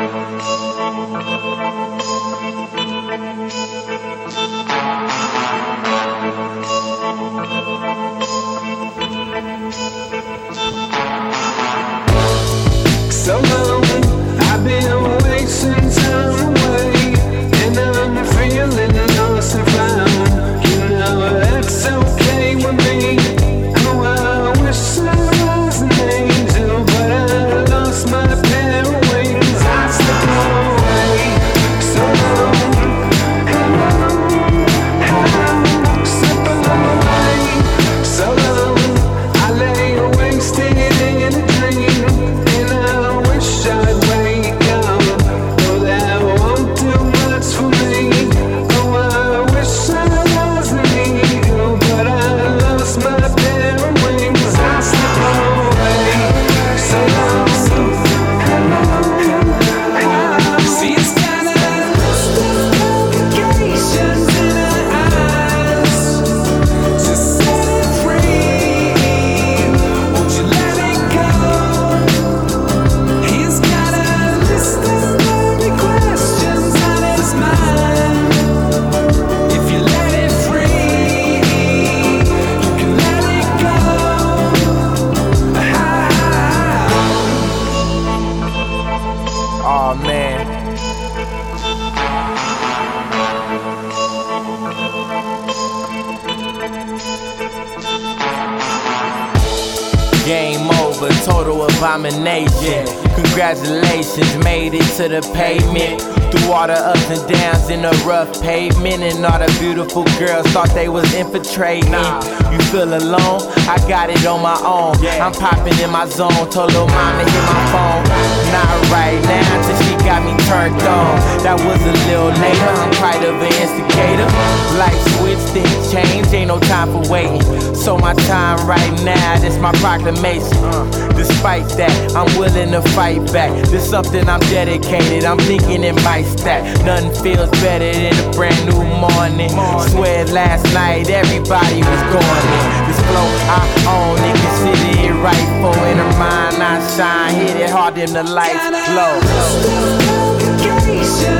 So long, I've been wasting time away, and I'm feeling lost and found. You know that's okay with me. Oh, I wish I was an angel, but I lost my pair of wings. I slip away. So long, slip away. So long, I lay wasted in a dream, and I wish I'd wake up, though that won't do much for me. Oh, I wish I was an eagle, but I lost my pair of wings. I slip away. So long. See, it's kinda complications in her eyes. Just set it free. Won't you let it go? He's got a list of blurry questions on his mind. If you let it free, you can let it go. Oh man. Game over, total abomination. Congratulations, made it to the pavement. Through all the ups and downs in the rough pavement, and all the beautiful girls thought they was infiltrating. You feel alone? I got it on my own. I'm popping in my zone. Told lil' mama hit my phone. Not right now, till she got me turned on. That was a little later. I'm quite of an instigator. Life switch, things change. Ain't no time for waiting. So my time right now, this my proclamation. Despite that, I'm willing to fight back. This something I'm dedicated. I'm thinking it might stack. Nothing feels better than a brand new morning. Swear last night everybody was going in. This flow I own and consider it rightful. In her mind I shine, hit it hard in the lights low. Complications